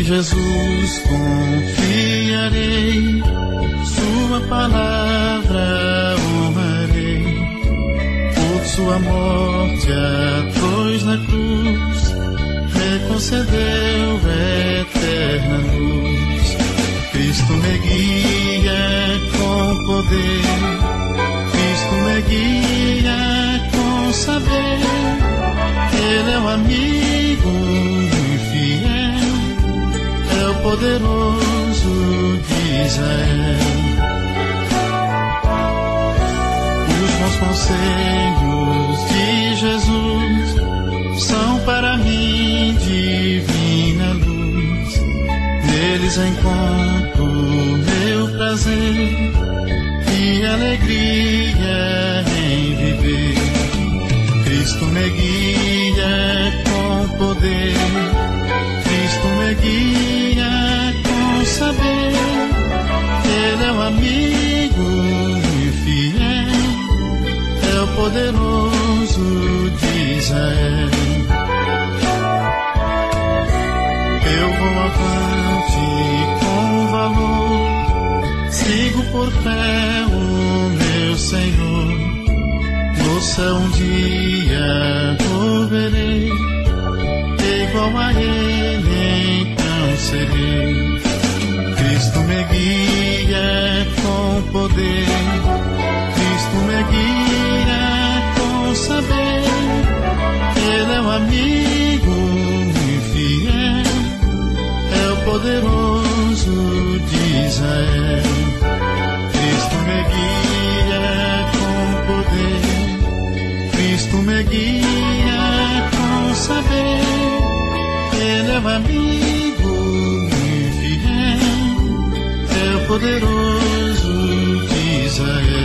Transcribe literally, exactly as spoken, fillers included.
Jesus confiarei, sua palavra honrarei. Por sua morte a cruz na cruz me concedeu eterna luz. Cristo me guia com poder, Cristo me guia com saber. Ele é o amigo fiel, é o poderoso de Israel. Os bons conselhos de Jesus são para mim divina luz. Neles encontro meu prazer e alegria em viver. Cristo me guia com poder, Cristo me guia com saber. Ele é o amigo fiel, é o poderoso de Israel. Eu vou avante com valor, sigo por fé o meu Senhor. No céu um dia o verei, igual a Ele então serei. Cristo me guia com poder, Cristo me guia com saber. Ele é o amigo fiel, é o poderoso de Israel. Cristo me guia com poder, Cristo me guia com saber. Ele é o amigo fiel, é o poderoso de Israel.